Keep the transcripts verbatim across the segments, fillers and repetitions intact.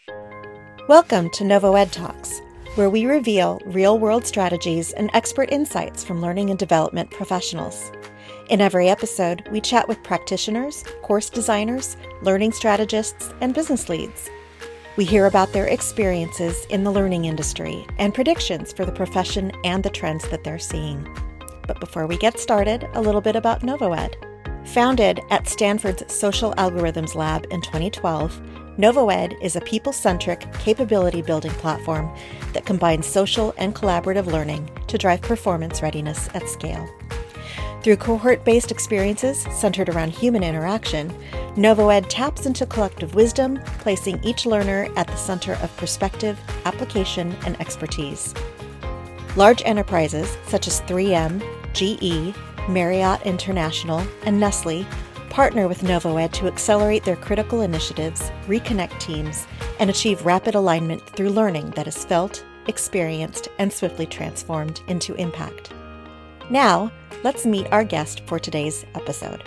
Welcome to NovoEd Talks, where we reveal real-world strategies and expert insights from learning and development professionals. In every episode, we chat with practitioners, course designers, learning strategists, and business leads. We hear about their experiences in the learning industry and predictions for the profession and the trends that they're seeing. But before we get started, a little bit about NovoEd. Founded at Stanford's Social Algorithms Lab in twenty twelve, NovoEd is a people-centric, capability-building platform that combines social and collaborative learning to drive performance readiness at scale. Through cohort-based experiences centered around human interaction, NovoEd taps into collective wisdom, placing each learner at the center of perspective, application, and expertise. Large enterprises such as three M, G E, Marriott International, and Nestle partner with NovoEd to accelerate their critical initiatives, reconnect teams, and achieve rapid alignment through learning that is felt, experienced, and swiftly transformed into impact. Now, let's meet our guest for today's episode.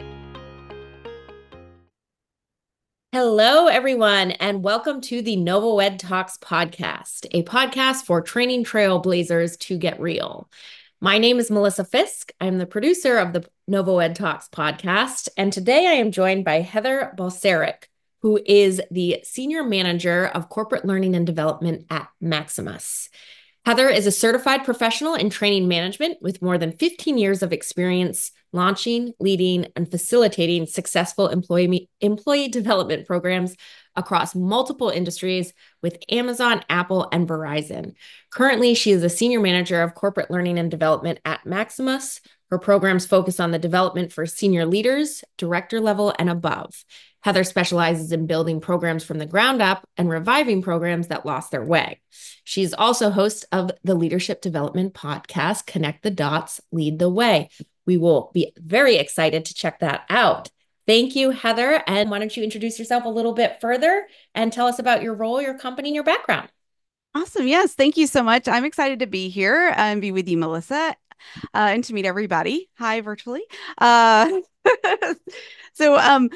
Hello, everyone, and welcome to the NovoEd Talks podcast, a podcast for training trailblazers to get real. My name is Melissa Fisk. I'm the producer of the NovoEd Talks podcast, and today I am joined by Heather Balsaric, who is the Senior Manager of Corporate Learning and Development at Maximus. Heather is a certified professional in training management with more than fifteen years of experience launching, leading, and facilitating successful employee, employee development programs across multiple industries with Amazon, Apple, and Verizon. Currently, she is a Senior Manager of Corporate Learning and Development at Maximus. Her programs focus on the development for senior leaders, director level, and above. Heather specializes in building programs from the ground up and reviving programs that lost their way. She's also host of the leadership development podcast, Connect the Dots, Lead the Way. We will be very excited to check that out. Thank you, Heather. And why don't you introduce yourself a little bit further and tell us about your role, your company, and your background? Awesome. Yes. Thank you so much. I'm excited to be here and be with you, Melissa, uh, and to meet everybody. Hi, virtually. Uh, so, um,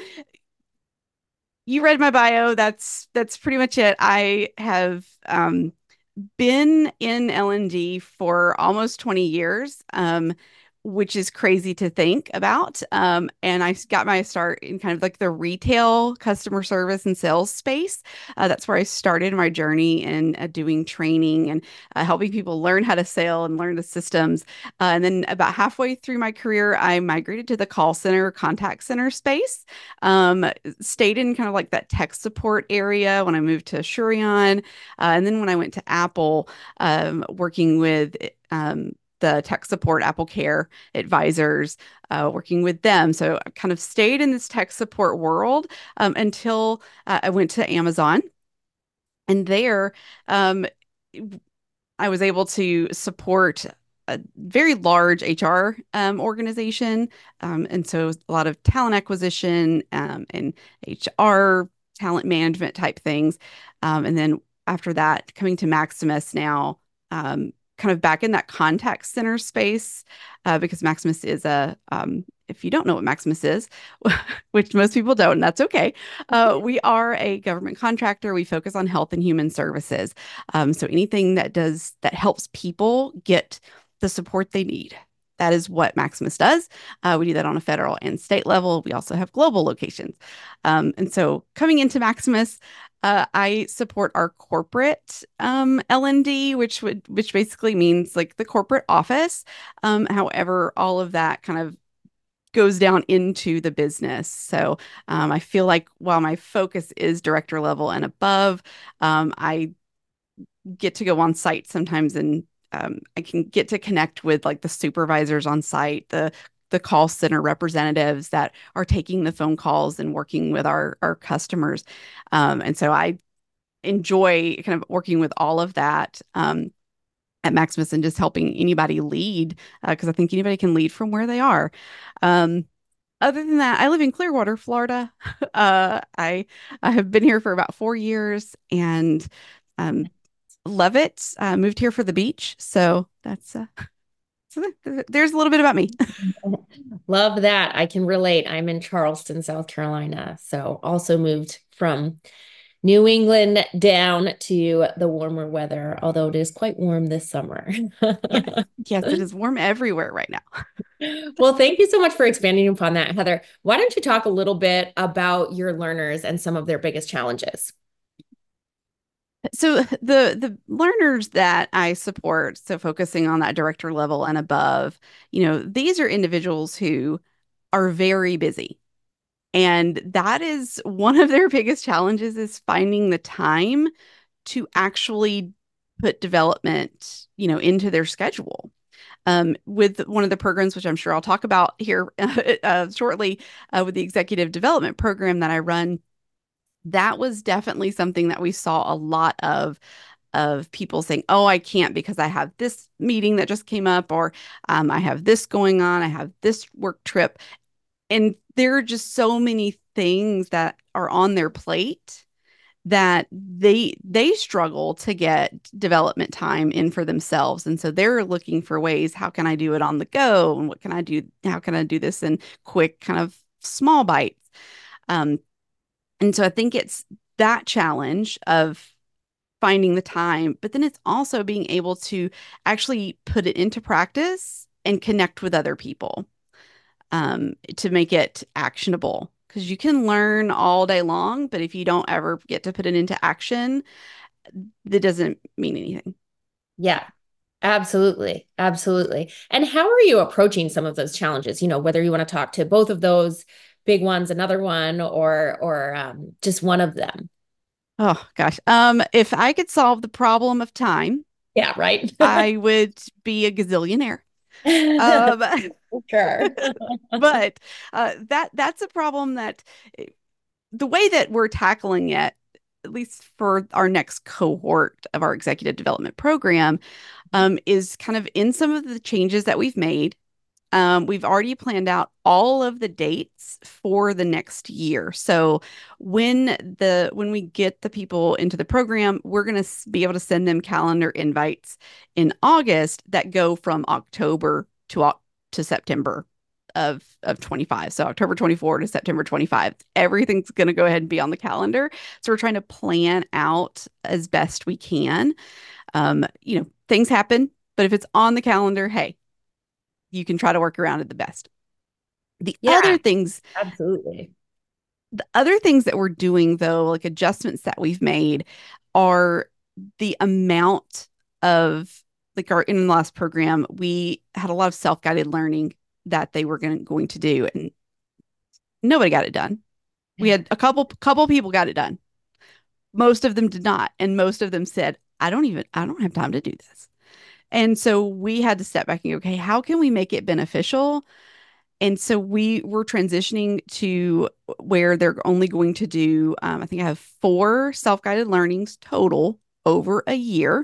you read my bio. That's that's pretty much it. I have um, been in L and D for almost twenty years. Um, which is crazy to think about. Um, and I got my start in kind of like the retail customer service and sales space. Uh, that's where I started my journey in uh, doing training and uh, helping people learn how to sell and learn the systems. Uh, and then about halfway through my career, I migrated to the call center, contact center space. Um, stayed in kind of like that tech support area when I moved to Shurion. Uh, and then when I went to Apple, um, working with um, the tech support, Apple Care advisors, uh, working with them. So I kind of stayed in this tech support world um, until uh, I went to Amazon. And there, um, I was able to support a very large H R um, organization. Um, and so a lot of talent acquisition um, and H R talent management type things. Um, and then after that, coming to Maximus now, um, kind of back in that contact center space, uh, because Maximus is a, um, if you don't know what Maximus is, which most people don't, and that's okay, uh, we are a government contractor. We focus on health and human services. Um, so anything that does that helps people get the support they need. That is what Maximus does. Uh, we do that on a federal and state level. We also have global locations. Um, and so coming into Maximus, uh, I support our corporate um, L and D, which would which basically means like the corporate office. Um, however, all of that kind of goes down into the business. So um, I feel like while my focus is director level and above, um, I get to go on site sometimes and um, I can get to connect with like the supervisors on site, the the call center representatives that are taking the phone calls and working with our our customers. Um, and so I enjoy kind of working with all of that um, at Maximus and just helping anybody lead because uh, I think anybody can lead from where they are. Um, other than that, I live in Clearwater, Florida. Uh, I I have been here for about four years and um, love it. Uh, moved here for the beach, so that's uh, so th- there's a little bit about me. Love that. I can relate. I'm in Charleston, South Carolina. So also moved from New England down to the warmer weather, although it is quite warm this summer. Yes, yes, it is warm everywhere right now. Well, thank you so much for expanding upon that, Heather. Why don't you talk a little bit about your learners and some of their biggest challenges? So the the learners that I support, so focusing on that director level and above, you know, these are individuals who are very busy. And that is one of their biggest challenges is finding the time to actually put development, you know, into their schedule. Um, with one of the programs, which I'm sure I'll talk about here uh, shortly, uh, with the executive development program that I run, that was definitely something that we saw a lot of of people saying, "Oh, I can't because I have this meeting that just came up, or um, I have this going on, I have this work trip," and there are just so many things that are on their plate that they they struggle to get development time in for themselves. And so they're looking for ways, how can I do it on the go? And what can I do? How can I do this in quick, kind of small bites? Um, and so I think it's that challenge of finding the time, but then it's also being able to actually put it into practice and connect with other people um, to make it actionable. Because you can learn all day long, but if you don't ever get to put it into action, that doesn't mean anything. Yeah, absolutely. Absolutely. And how are you approaching some of those challenges? You know, whether you want to talk to both of those big ones, another one, or or um, just one of them. Oh gosh. Um, if I could solve the problem of time, Yeah, right. I would be a gazillionaire. Um, Sure. but uh, that that's a problem that eh, the way that we're tackling it, at least for our next cohort of our executive development program, um, is kind of in some of the changes that we've made. Um, we've already planned out all of the dates for the next year. So when the when we get the people into the program, we're going to be able to send them calendar invites in August that go from October to to September of of twenty-five. So October twenty-four to September twenty-five. Everything's going to go ahead and be on the calendar. So we're trying to plan out as best we can. Um, you know, things happen, but if it's on the calendar, hey, you can try to work around it the best. The Yeah, other things, absolutely. the other things that we're doing though, like adjustments that we've made, are the amount of like our in the last program, we had a lot of self-guided learning that they were going, going to do, and nobody got it done. We had a couple couple people got it done. Most of them did not, and most of them said, "I don't even I don't have time to do this." And so we had to step back and go, okay, how can we make it beneficial? And so we were transitioning to where they're only going to do, um, I think I have four self-guided learnings total over a year.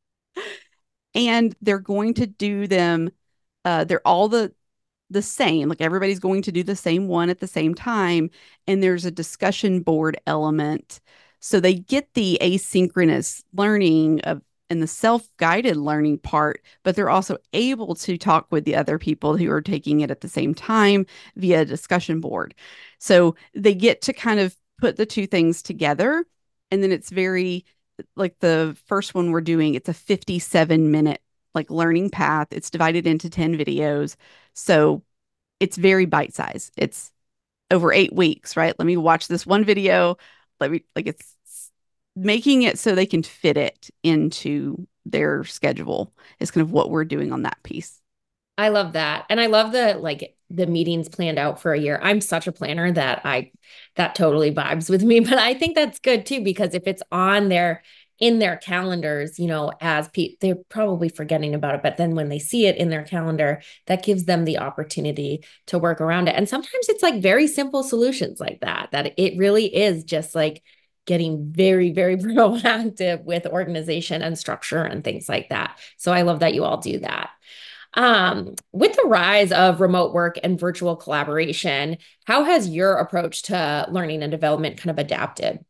And they're going to do them, uh, they're all the the same. Like everybody's going to do the same one at the same time. And there's a discussion board element. So they get the asynchronous learning of and the self-guided learning part, but they're also able to talk with the other people who are taking it at the same time via a discussion board. So they get to kind of put the two things together. And then it's very like the first one we're doing, it's a fifty-seven minute like learning path. It's divided into ten videos. So it's very bite size. It's over eight weeks, right? Let me watch this one video. Let me like it's making it so they can fit it into their schedule is kind of what we're doing on that piece. I love that. And I love the like the meetings planned out for a year. I'm such a planner that I that totally vibes with me, but I think that's good too because if it's on their in their calendars, you know, as pe they're probably forgetting about it, but then when they see it in their calendar, that gives them the opportunity to work around it. And sometimes it's like very simple solutions like that, that it really is just like getting very, very proactive with organization and structure and things like that. So I love that you all do that. Um, with the rise of remote work and virtual collaboration, how has your approach to learning and development kind of adapted?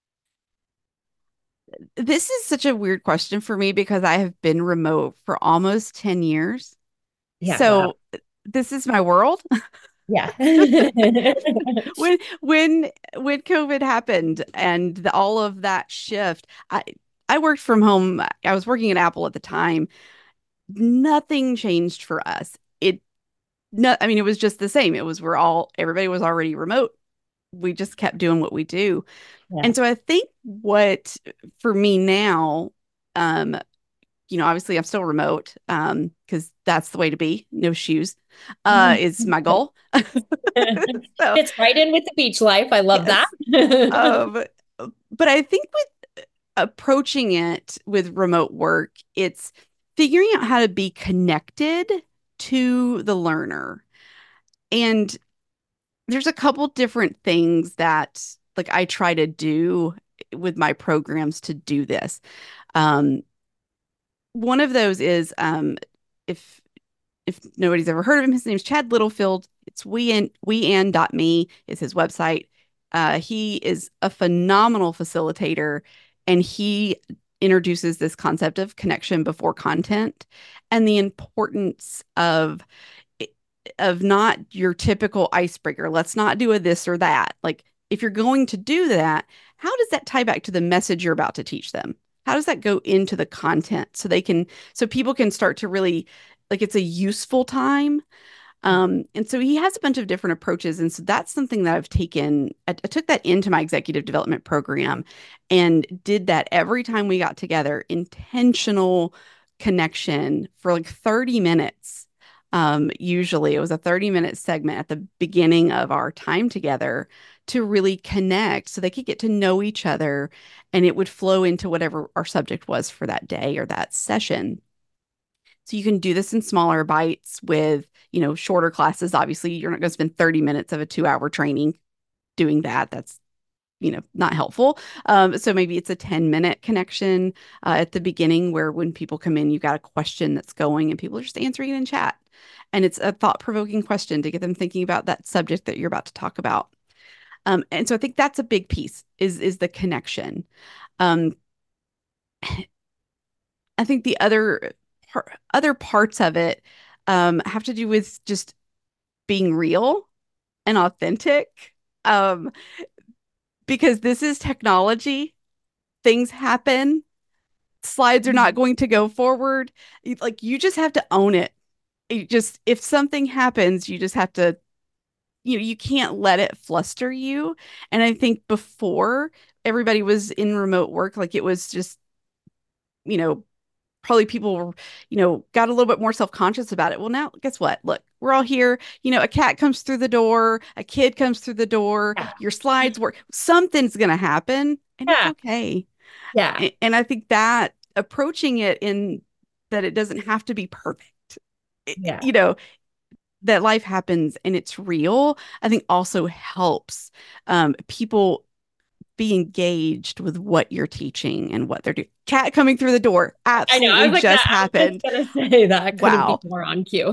This is such a weird question for me because I have been remote for almost ten years. Yeah, wow. So this is my world. Yeah. When when when COVID happened and the, all of that shift, I I worked from home. I was working at Apple at the time. Nothing changed for us. It no, I mean it was just the same. It was we're all everybody was already remote. We just kept doing what we do. Yeah. And so I think what for me now, um, you know, obviously I'm still remote, um, because that's the way to be. No shoes, uh, is my goal. So Fits right in with the beach life. I love that. yes. Um, but I think with approaching it with remote work, it's figuring out how to be connected to the learner. And there's a couple different things that like I try to do with my programs to do this. Um, one of those is um, if if nobody's ever heard of him, his name's Chad Littlefield. It's we and wean dot me is his website. Uh, he is a phenomenal facilitator, and he introduces this concept of connection before content and the importance of of not your typical icebreaker. Let's not do a this or that. Like if you're going to do that, how does that tie back to the message you're about to teach them? How does that go into the content so they can so people can start to really like it's a useful time. Um, and so he has a bunch of different approaches. And so that's something that I've taken, I, I took that into my executive development program and did that every time we got together, intentional connection for like thirty minutes. Um, usually it was a thirty minute segment at the beginning of our time together to really connect so they could get to know each other and it would flow into whatever our subject was for that day or that session. So you can do this in smaller bites with, you know, shorter classes. Obviously, you're not going to spend thirty minutes of a two hour training doing that. That's, you know, not helpful. Um, so maybe it's a ten minute connection uh, at the beginning where when people come in, you've got a question that's going and people are just answering it in chat. And it's a thought provoking question to get them thinking about that subject that you're about to talk about. Um, and so I think that's a big piece is, is the connection. Um, I think the other par other parts of it um, have to do with just being real and authentic. Um, because this is technology, things happen, slides are not going to go forward. You- Like you just have to own it. You just if something happens, you just have to, you know, you can't let it fluster you. And I think before everybody was in remote work, like it was just, you know, probably people were, you know, got a little bit more self-conscious about it. Well, now guess what? Look, we're all here. You know, a cat comes through the door, a kid comes through the door, Yeah. your slides work. Something's going to happen and it's Yeah. okay. Yeah. And, and I think that approaching it in that it doesn't have to be perfect, it- Yeah. you know, that life happens and it's real, I think also helps um, people be engaged with what you're teaching and what they're doing. Cat coming through the door I know. I absolutely was like just that. I was happened. just gonna say that. Couldn't be Wow. more on cue.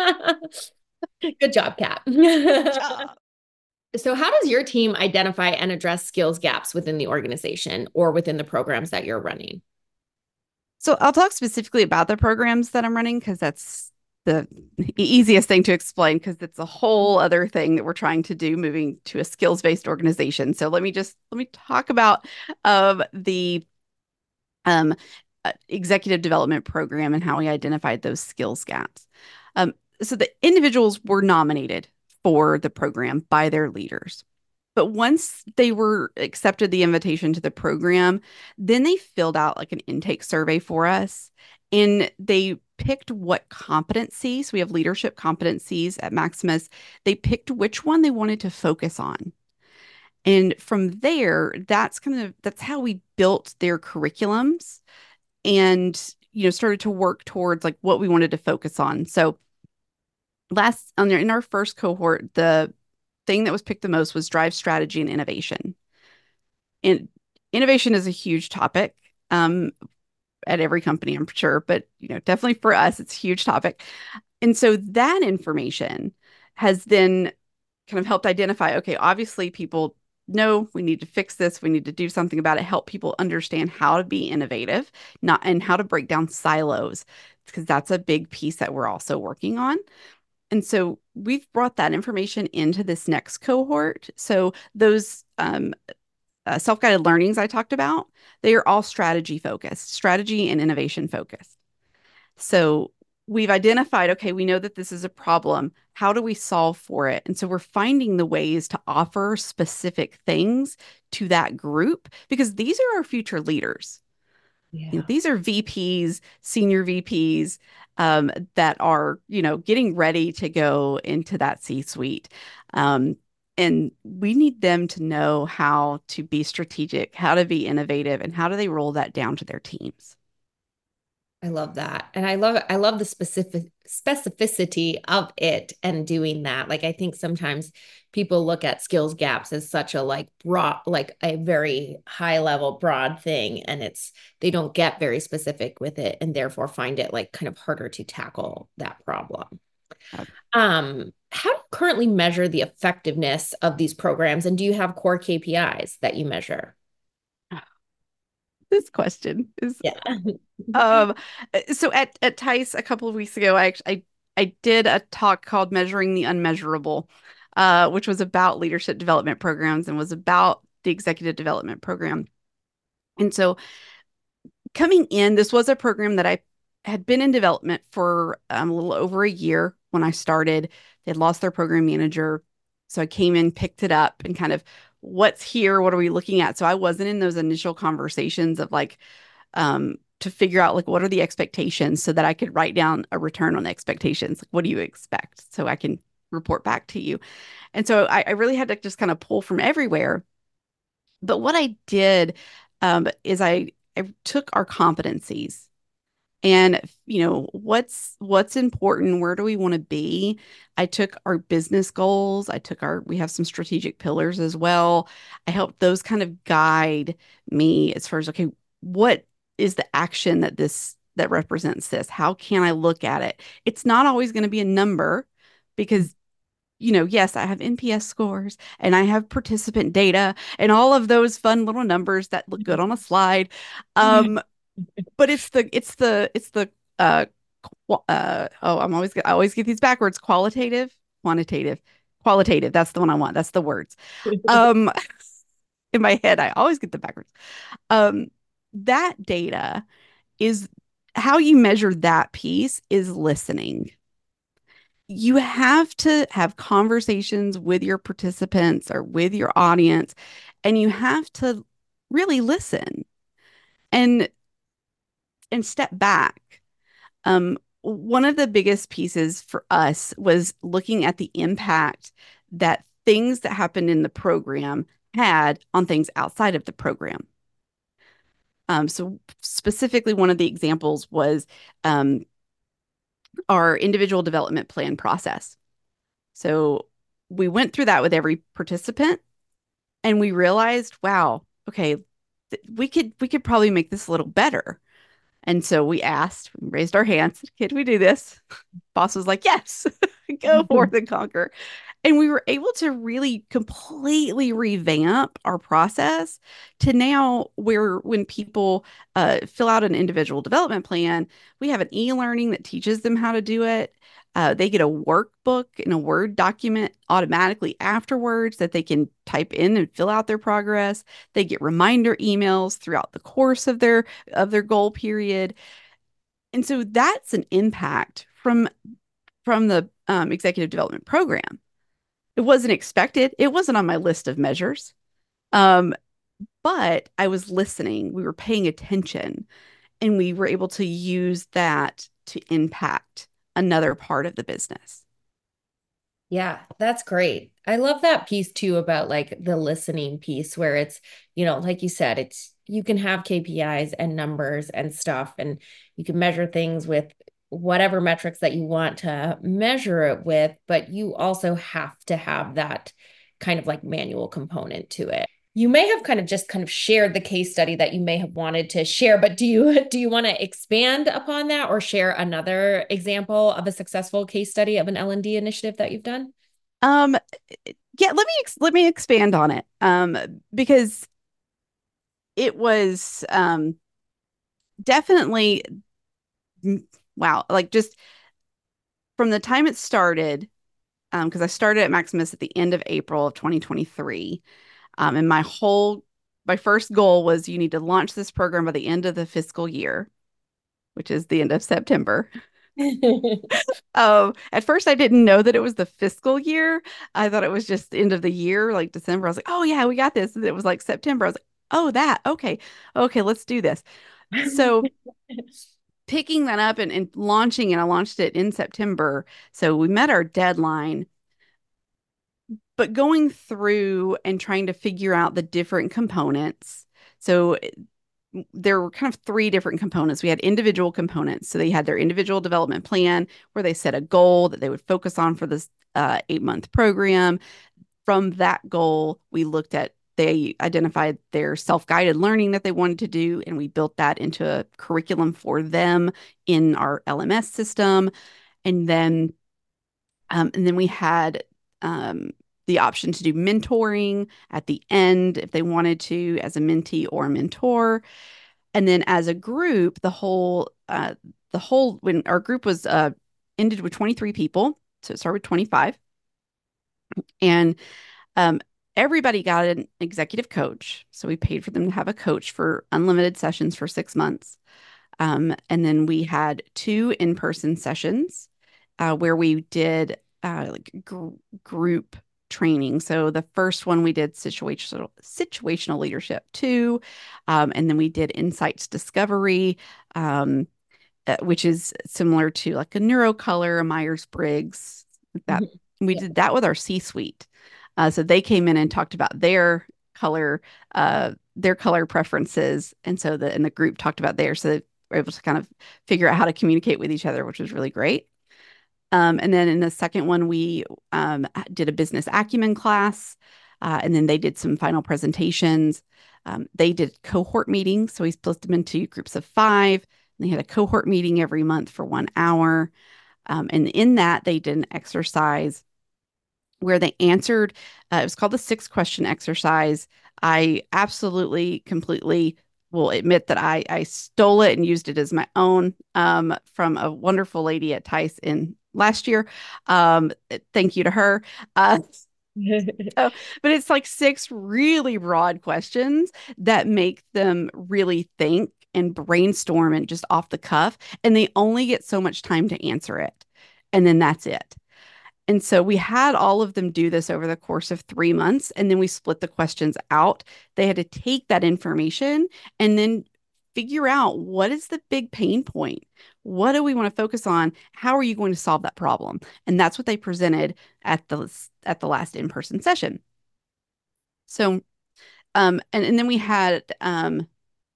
Good job, Kat. Good job. So, how does your team identify and address skills gaps within the organization or within the programs that you're running? So I'll talk specifically about the programs that I'm running because that's the easiest thing to explain because it's a whole other thing that we're trying to do moving to a skills-based organization. So let me just let me talk about um, the um, uh, executive development program and how we identified those skills gaps. Um, so the individuals were nominated for the program by their leaders. But once they were accepted the invitation to the program, then they filled out like an intake survey for us and they picked what competencies. So we have leadership competencies at Maximus. They picked which one they wanted to focus on. And from there, that's kind of that's how we built their curriculums and you know started to work towards like what we wanted to focus on. So last on in our first cohort, the thing that was picked the most was drive strategy and innovation. And innovation is a huge topic um, at every company, I'm sure, but you know, definitely for us, it's a huge topic. And so that information has then kind of helped identify, okay, obviously people know we need to fix this, we need to do something about it, help people understand how to be innovative, not and how to break down silos, because that's a big piece that we're also working on. And so we've brought that information into this next cohort. So those um, uh, self-guided learnings I talked about, they are all strategy focused, strategy and innovation focused. So we've identified, okay, we know that this is a problem. How do we solve for it? And so we're finding the ways to offer specific things to that group because these are our future leaders. You know, Yeah. these are V Ps, senior V Ps um, that are, you know, getting ready to go into that C-suite. Um, and we need them to know how to be strategic, how to be innovative, and how do they roll that down to their teams. I love that. And I love I love the specific specificity of it and doing that. Like I think sometimes people look at skills gaps as such a like broad, like a very high level broad thing. And it's they don't get very specific with it and therefore find it like kind of harder to tackle that problem. Uh, Um, how do you currently measure the effectiveness of these programs? And do you have core K P Is that you measure? This question is Yeah. um so at at Tice a couple of weeks ago, I actually I, I did a talk called Measuring the Unmeasurable, uh, which was about leadership development programs and was about the executive development program. And so coming in, this was a program that I had been in development for um, a little over a year when I started. They'd lost their program manager. So I came in, picked it up, and kind of what's here? What are we looking at? So I wasn't in those initial conversations of like, um, to figure out like what are the expectations so that I could write down a return on the expectations. Like, what do you expect? So I can report back to you. And so I, I really had to just kind of pull from everywhere. But what I did um, is I, I took our competencies and you know what's what's important, where do we want to be. I took our business goals, I took our we have some strategic pillars as well. I helped those kind of guide me as far as, okay, what is the action that this that represents this? How can I look at it? It's not always going to be a number because you know, yes, I have N P S scores and I have participant data and all of those fun little numbers that look good on a slide. Um, but it's the it's the it's the uh, qu- uh oh, I'm always I always get these backwards. Qualitative, quantitative, qualitative. That's the one I want. That's the words. Um, in my head, I always get the backwards. Um, that data is how you measure that piece is listening. You have to have conversations with your participants or with your audience, and you have to really listen and and step back. Um, one of the biggest pieces for us was looking at the impact that things that happened in the program had on things outside of the program. Um, so specifically, one of the examples was um, our individual development plan process. So we went through that with every participant and we realized, wow, okay, th- we could we could probably make this a little better. And so we asked, we raised our hands, can we do this? Boss was like, yes, go forth and conquer. And we were able to really completely revamp our process to now where when people uh, fill out an individual development plan, we have an e-learning that teaches them how to do it. Uh, they get a workbook in a Word document automatically afterwards that they can type in and fill out their progress. They get reminder emails throughout the course of their of their goal period. And so that's an impact from from the um, executive development program. It wasn't expected. It wasn't on my list of measures. Um, but I was listening. We were paying attention, and we were able to use that to impact another part of the business. Yeah, that's great. I love that piece too about like the listening piece where it's, you know, like you said, it's you can have K P Is and numbers and stuff, and you can measure things with whatever metrics that you want to measure it with, but you also have to have that kind of like manual component to it. You may have kind of just kind of shared the case study that you may have wanted to share, but do you do you want to expand upon that or share another example of a successful case study of an L and D initiative that you've done? Um, yeah, let me ex let me expand on it. Um, because it was um definitely wow, like just from the time it started, um, because I started at Maximus at the end of April of twenty twenty-three. Um, and my whole, my first goal was you need to launch this program by the end of the fiscal year, which is the end of September. Um, at first I didn't know that it was the fiscal year. I thought it was just the end of the year, like December. I was like, oh yeah, we got this. And it was like September. I was like, oh, that, okay, okay, let's do this. So picking that up and, and launching, and I launched it in September. So we met our deadline, but going through and trying to figure out the different components. So there were kind of three different components. We had individual components. So they had their individual development plan where they set a goal that they would focus on for this uh, eight month program. From that goal, we looked at, they identified their self-guided learning that they wanted to do, and we built that into a curriculum for them in our L M S system. And then, um, and then we had um, the option to do mentoring at the end if they wanted to, as a mentee or a mentor. And then as a group, the whole uh, the whole when our group was uh, ended with twenty-three people, so it started with twenty-five, and um, everybody got an executive coach. So we paid for them to have a coach for unlimited sessions for six months. Um, and then we had two in-person sessions uh, where we did uh, like gr group training. So the first one we did situational situational leadership two, um, and then we did insights discovery, um, uh, which is similar to like a NeuroColor, a Myers-Briggs. That we Yeah. did that with our C-suite. Uh, so they came in and talked about their color, uh, their color preferences, and so the and the group talked about theirs. So they were able to kind of figure out how to communicate with each other, which was really great. Um, and then in the second one, we um, did a business acumen class, uh, and then they did some final presentations. Um, they did cohort meetings, so we split them into groups of five. And they had a cohort meeting every month for one hour. Um, and in that, they did an exercise where they answered, uh, it was called the six question exercise. I absolutely, completely will admit that I, I stole it and used it as my own um, from a wonderful lady at Tice in last year. Um, thank you to her. Uh, so, but it's like six really broad questions that make them really think and brainstorm and just off the cuff. And they only get so much time to answer it. And then that's it. And so we had all of them do this over the course of three months, and then we split the questions out. They had to take that information and then figure out, what is the big pain point? What do we want to focus on? How are you going to solve that problem? And that's what they presented at the at the last in-person session. So, um, and, and then we had, um,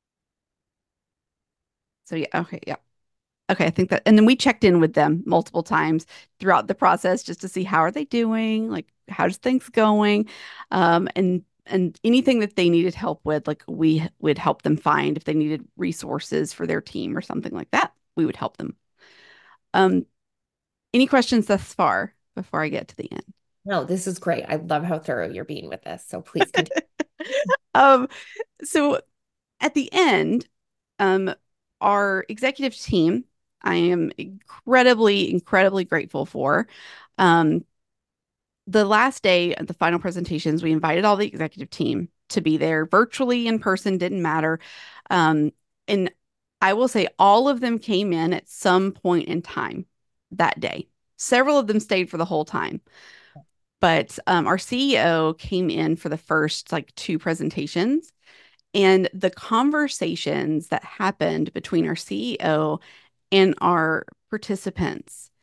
so yeah, okay, yeah. Okay, I think that, and then we checked in with them multiple times throughout the process just to see how are they doing, like how's things going, um, and and anything that they needed help with, like we would help them find if they needed resources for their team or something like that, we would help them. Um, any questions thus far before I get to the end? No, this is great. I love how thorough you're being with this. So please continue. Um, so at the end, um, our executive team, I am incredibly, incredibly grateful for. Um, the last day of the final presentations, we invited all the executive team to be there virtually, in person, didn't matter. Um, and I will say all of them came in at some point in time that day. Several of them stayed for the whole time. But um, our C E O came in for the first like two presentations, and the conversations that happened between our C E O and our participants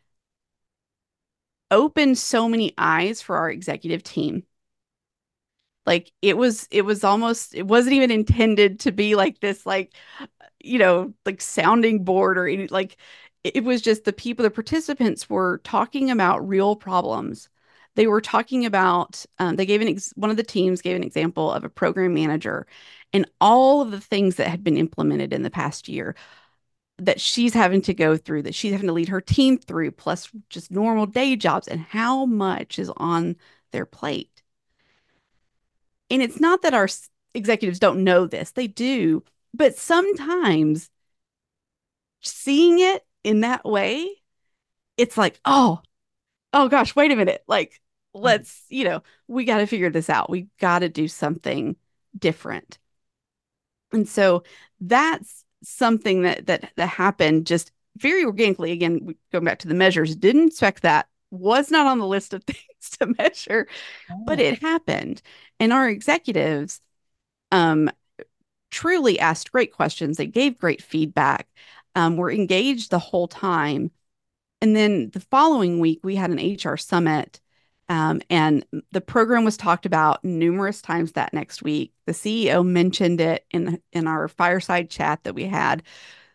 opened so many eyes for our executive team. Like it was, it was almost, it wasn't even intended to be like this, like, you know, like sounding board or any, like, it was just the people, the participants were talking about real problems. They were talking about, um, they gave an, ex one of the teams gave an example of a program manager and all of the things that had been implemented in the past year that she's having to go through, that she's having to lead her team through, plus just normal day jobs, and how much is on their plate. And it's not that our executives don't know this, they do, but sometimes seeing it in that way it's like, oh, oh gosh, wait a minute. Like, let's, you know, we got to figure this out. We got to do something different. And so that's something that that that happened just very organically. Again, going back to the measures, didn't expect that, was not on the list of things to measure, but Oh, it happened. And our executives um, truly asked great questions. They gave great feedback, um, were engaged the whole time. And then the following week, we had an H R summit. Um, and the program was talked about numerous times that next week. The C E O mentioned it in in our fireside chat that we had.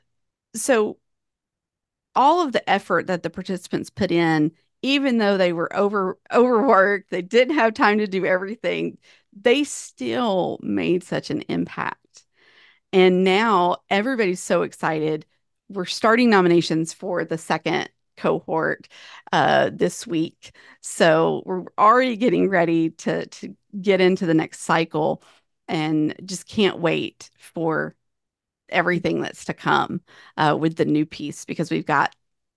So all of the effort that the participants put in, even though they were over overworked, they didn't have time to do everything, they still made such an impact. And now everybody's so excited. We're starting nominations for the second cohort uh, this week. So we're already getting ready to, to get into the next cycle and just can't wait for everything that's to come uh, with the new piece because we've got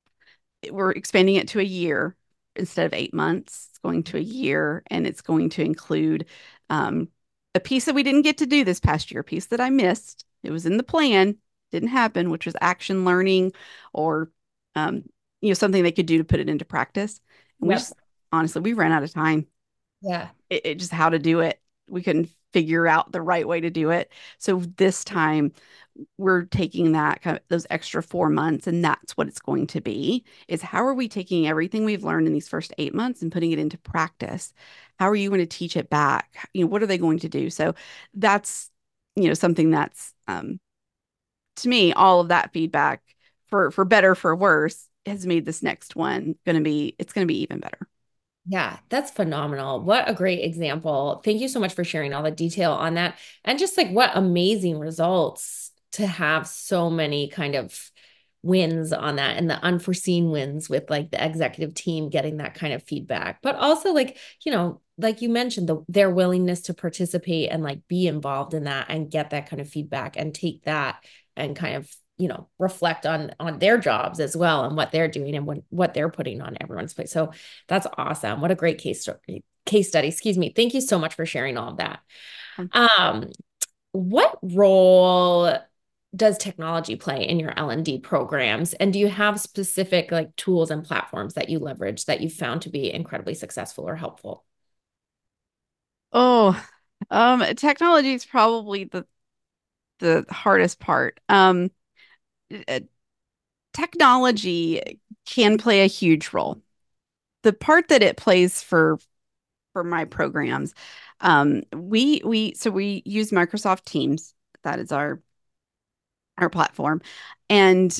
we're expanding it to a year instead of eight months. It's going to a year, and it's going to include um, a piece that we didn't get to do this past year, a piece that I missed. It was in the plan, didn't happen, which was action learning or um, you know, something they could do to put it into practice. And we yep. just honestly, we ran out of time. Yeah. It, it just how to do it. We couldn't figure out the right way to do it. So this time we're taking that kind of those extra four months and that's what it's going to be is how are we taking everything we've learned in these first eight months and putting it into practice? How are you going to teach it back? You know, what are they going to do? So that's, you know, something that's um, to me, all of that feedback for for better, for worse, has made this next one going to be, it's going to be even better. Yeah, that's phenomenal. What a great example. Thank you so much for sharing all the detail on that. And just like what amazing results to have so many kind of wins on that and the unforeseen wins with like the executive team getting that kind of feedback. But also like, you know, like you mentioned, the their willingness to participate and like be involved in that and get that kind of feedback and take that and kind of you know reflect on on their jobs as well and what they're doing and what what they're putting on everyone's plate. So that's awesome. What a great case story, case study. Excuse me. Thank you so much for sharing all of that. Um, Um, what role does technology play in your L and D programs? And do you have specific like tools and platforms that you leverage that you found to be incredibly successful or helpful? Oh, um, technology is probably the the hardest part. Um, uh, technology can play a huge role. The part that it plays for for my programs, um, we we so we use Microsoft Teams. That is our our platform, and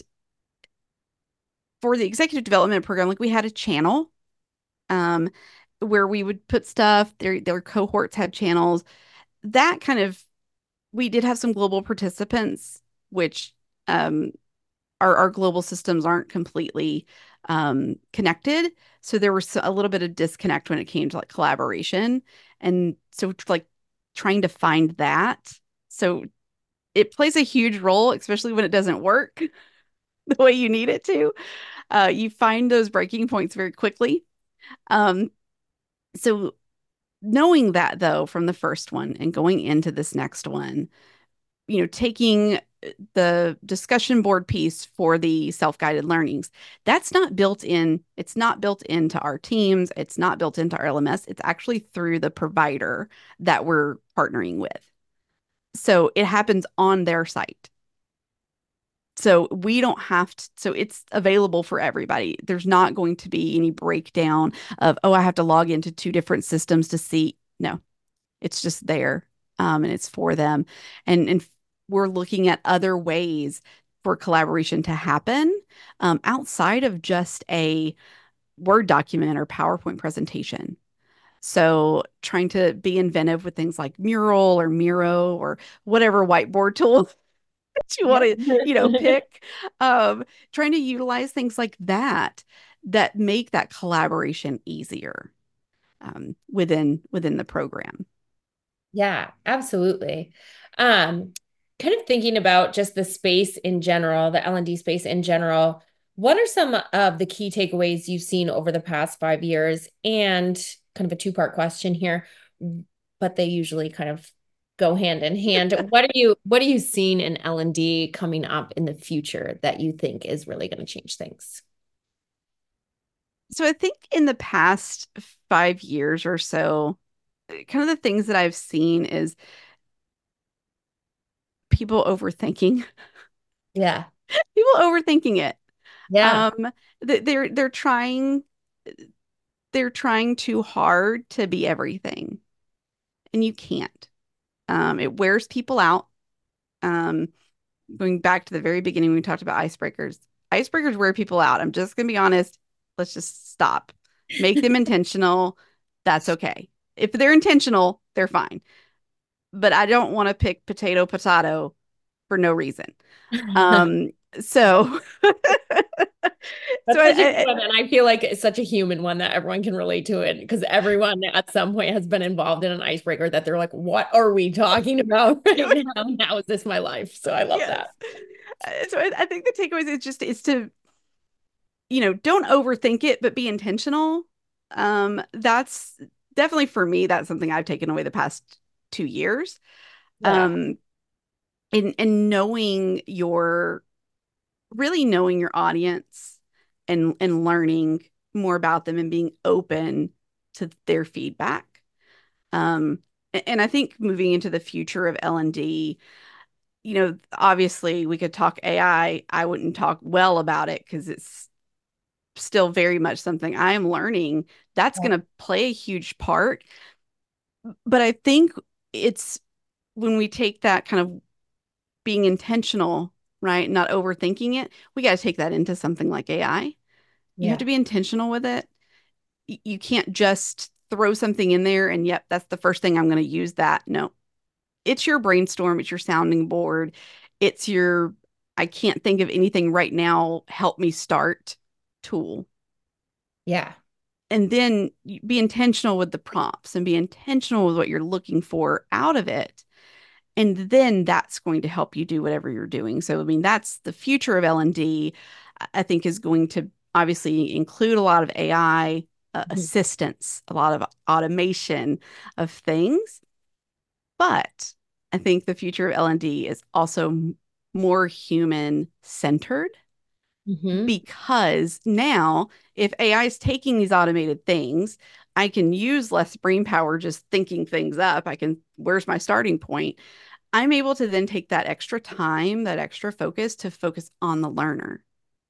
for the executive development program, like we had a channel, um, where we would put stuff. Their their cohorts had channels. That kind of we did have some global participants, which um, our our global systems aren't completely um, connected. So there was a little bit of disconnect when it came to like collaboration. And so like trying to find that. So it plays a huge role, especially when it doesn't work the way you need it to. Uh, you find those breaking points very quickly. Um, so knowing that though from the first one and going into this next one, you know, taking the discussion board piece for the self-guided learnings, that's not built in. It's not built into our teams. It's not built into our L M S. It's actually through the provider that we're partnering with. So it happens on their site. So we don't have to, so it's available for everybody. There's not going to be any breakdown of, oh, I have to log into two different systems to see. No, it's just there, um, and it's for them. And, and we're looking at other ways for collaboration to happen um, outside of just a Word document or PowerPoint presentation. So trying to be inventive with things like Mural or Miro or whatever whiteboard tool that you want Yep. to, you know, pick. Um, trying to utilize things like that that make that collaboration easier um, within within the program. Yeah, absolutely. Um, Kind of thinking about just the space in general, the L and D space in general. What are some of the key takeaways you've seen over the past five years? And kind of a two-part question here, but they usually kind of go hand in hand. What are you what are you seeing in L and D coming up in the future that you think is really going to change things? So I think in the past five years or so, kind of the things that I've seen is people overthinking, Yeah. people overthinking it. Yeah. Um, th- they're they're trying they're trying too hard to be everything, and you can't. Um, it wears people out. Um, going back to the very beginning, we talked about icebreakers. Icebreakers wear people out. I'm just gonna be honest. Let's just stop. Make them intentional. That's okay. If they're intentional, they're fine. But I don't want to pick potato potato for no reason. Um, so so That's such a I, good I, one, and I feel like it's such a human one that everyone can relate to it because everyone at some point has been involved in an icebreaker that they're like, "What are we talking about right now? How is this my life?" So I love yes. that. Uh, So I, I think the takeaways is just is to, you know, don't overthink it, but be intentional. Um, that's definitely for me, that's something I've taken away the past two years. Yeah. Um, and and knowing your really knowing your audience and and learning more about them and being open to their feedback. Um, a- and I think moving into the future of L and D, you know, obviously we could talk A I. I I wouldn't talk well about it because it's still very much something I am learning. That's going to play a huge part. But I think it's when we take that kind of being intentional, right? Not overthinking it, we got to take that into something like A I. You have Yeah. to be intentional with it. You can't just throw something in there and, yep, that's the first thing I'm going to use that. No, it's your brainstorm, it's your sounding board, it's your, I can't think of anything right now, help me start tool. Yeah. And then be intentional with the prompts and be intentional with what you're looking for out of it. And then that's going to help you do whatever you're doing. So, I mean, that's the future of L and D, I think, is going to obviously include a lot of A I uh, Mhm. assistance, a lot of automation of things. But I think the future of L and D is also more human centered Mhm. because now if A I is taking these automated things, I can use less brain power just thinking things up. I can, where's my starting point? I'm able to then take that extra time, that extra focus to focus on the learner.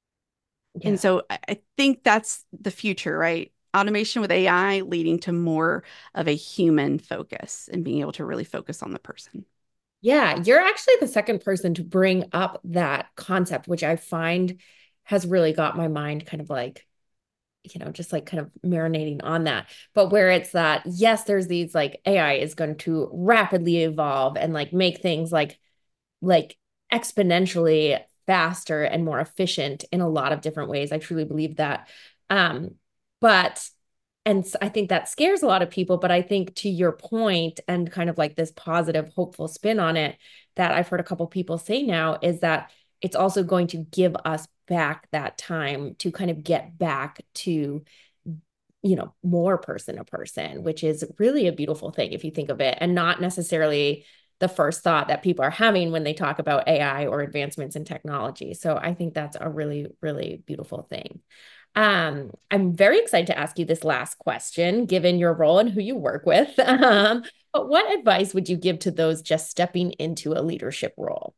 And Yeah. so I, I think that's the future, right? Automation with A I leading to more of a human focus and being able to really focus on the person. Yeah, you're actually the second person to bring up that concept, which I find has really got my mind kind of like, you know, just like kind of marinating on that. But where it's that, yes, there's these like A I is going to rapidly evolve and like make things like like exponentially faster and more efficient in a lot of different ways. I truly believe that. Um, but and I think that scares a lot of people, but I think to your point and kind of like this positive, hopeful spin on it that I've heard a couple people say now is that it's also going to give us back that time to kind of get back to, you know, more person to person, which is really a beautiful thing if you think of it, and not necessarily the first thought that people are having when they talk about A I or advancements in technology. So I think that's a really, really beautiful thing. Um, I'm very excited to ask you this last question, given your role and who you work with. Um, but what advice would you give to those just stepping into a leadership role?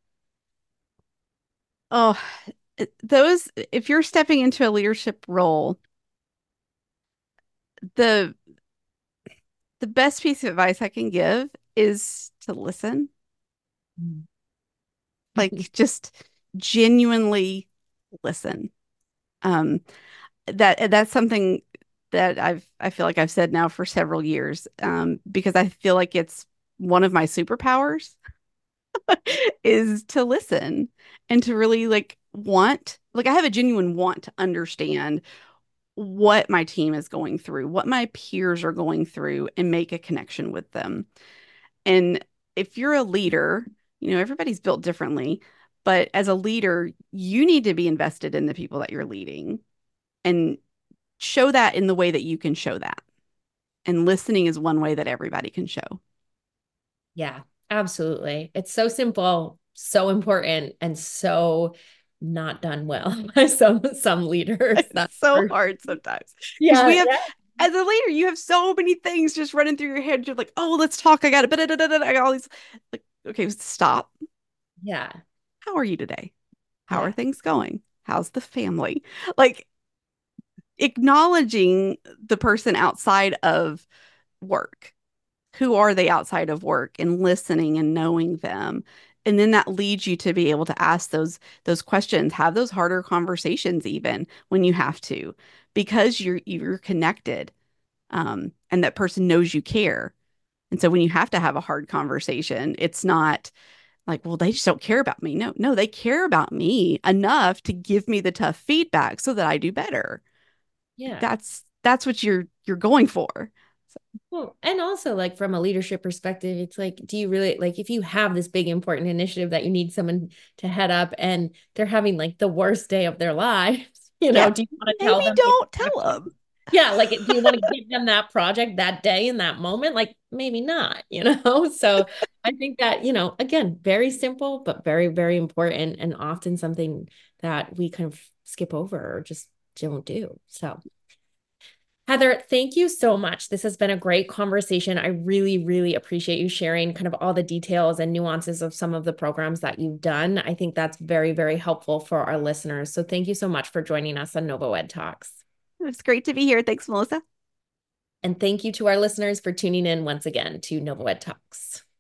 Oh, those, if you're stepping into a leadership role, the the best piece of advice I can give is to listen. Like just genuinely listen. Um, that that's something that I've I feel like I've said now for several years, um, because I feel like it's one of my superpowers is to listen and to really like want, like I have a genuine want to understand what my team is going through, what my peers are going through, and make a connection with them. And if you're a leader, you know, everybody's built differently, But as a leader, you need to be invested in the people that you're leading and show that in the way that you can show that. And listening is one way that everybody can show. Yeah, absolutely. It's so simple, so important, and so not done well by some some leaders. That's It's so for, hard sometimes because yeah, we have, yeah, as a leader, you have so many things just running through your head. You're like, oh, let's talk. I got it. I got all these. Like, okay, stop. yeah, How are you today? How are yeah, things going? How's the family? Like acknowledging the person outside of work. Who are they outside of work and listening and knowing them. And then that leads you to be able to ask those those questions, have those harder conversations even when you have to, because you're you're connected, um, and that person knows you care. And so when you have to have a hard conversation, it's not like, well, they just don't care about me. No, no, they care about me enough to give me the tough feedback so that I do better. yeah. That's that's what you're you're going for. Well, and also like from a leadership perspective, it's like, do you really like if you have this big important initiative that you need someone to head up and they're having like the worst day of their lives, you know, Yeah, do you want to maybe tell them? don't tell them. Yeah, like do you want to give them that project that day in that moment? Like maybe not, you know? So I think that, you know, again, very simple, but very, very important and often something that we kind of skip over or just don't do. So Heather, thank you so much. This has been a great conversation. I really, really appreciate you sharing kind of all the details and nuances of some of the programs that you've done. I think that's very, very helpful for our listeners. So thank you so much for joining us on NovoEd Talks. It's great to be here. Thanks, Melissa. And thank you to our listeners for tuning in once again to NovoEd Talks.